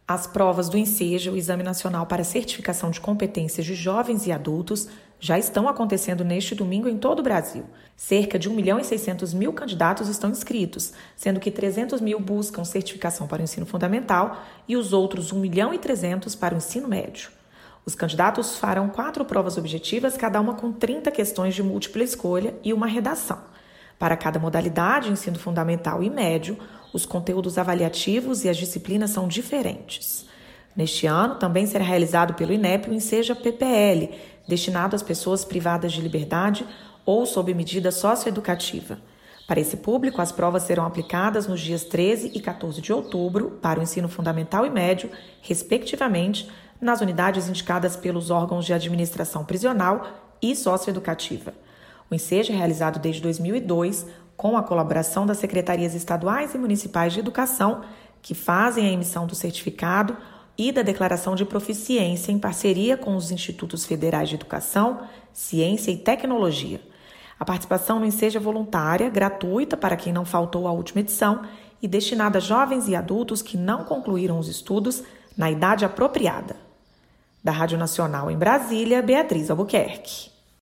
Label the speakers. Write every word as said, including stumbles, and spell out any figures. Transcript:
Speaker 1: As provas do ENSEJA, o Exame Nacional para Certificação de Competências de Jovens e Adultos, já estão acontecendo neste domingo em todo o Brasil. Cerca de um milhão e seiscentos mil candidatos estão inscritos, sendo que trezentos mil buscam certificação para o ensino fundamental e os outros um milhão e trezentos para o ensino médio. Os candidatos farão quatro provas objetivas, cada uma com trinta questões de múltipla escolha e uma redação. Para cada modalidade, ensino fundamental e médio, os conteúdos avaliativos e as disciplinas são diferentes. Neste ano, também será realizado pelo INEP o ENSEJA P P L, destinado às pessoas privadas de liberdade ou sob medida socioeducativa. Para esse público, as provas serão aplicadas nos dias treze e quatorze de outubro para o ensino fundamental e médio, respectivamente, nas unidades indicadas pelos órgãos de administração prisional e socioeducativa. O ENSEJA é realizado desde dois mil e dois, com a colaboração das secretarias estaduais e municipais de educação, que fazem a emissão do certificado e da declaração de proficiência em parceria com os Institutos Federais de Educação, Ciência e Tecnologia. A participação no ENSEJA é voluntária, gratuita para quem não faltou à última edição e destinada a jovens e adultos que não concluíram os estudos na idade apropriada. Da Rádio Nacional em Brasília, Beatriz Albuquerque.